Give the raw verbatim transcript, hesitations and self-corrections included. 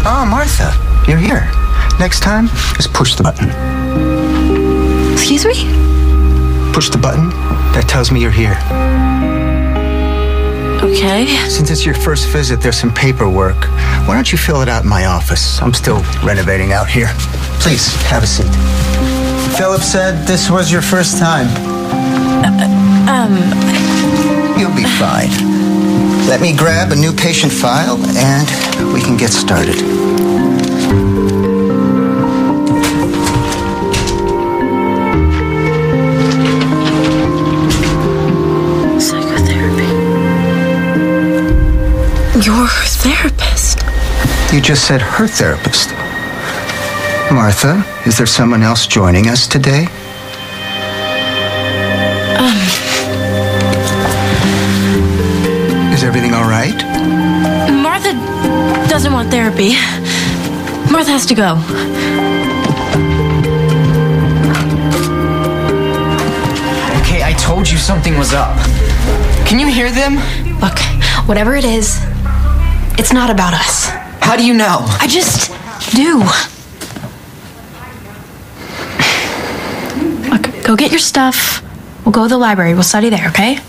Oh, Martha, you're here. Next time, just push the button. Excuse me? Push the button that tells me you're here. Okay. Since it's your first visit, there's some paperwork. Why don't you fill it out in my office? I'm still renovating out here. Please, have a seat. Philip said this was your first time. Uh, um... You'll be fine. Let me grab a new patient file, and we can get started. Psychotherapy. You're her therapist. You just said her therapist. Martha, is there someone else joining us today? Um... Is everything all right? Martha doesn't want therapy. Martha has to go. Okay, I told you something was up. Can you hear them? Look, whatever it is, it's not about us. How do you know? I just do. Look, go get your stuff. We'll go to the library. We'll study there, okay?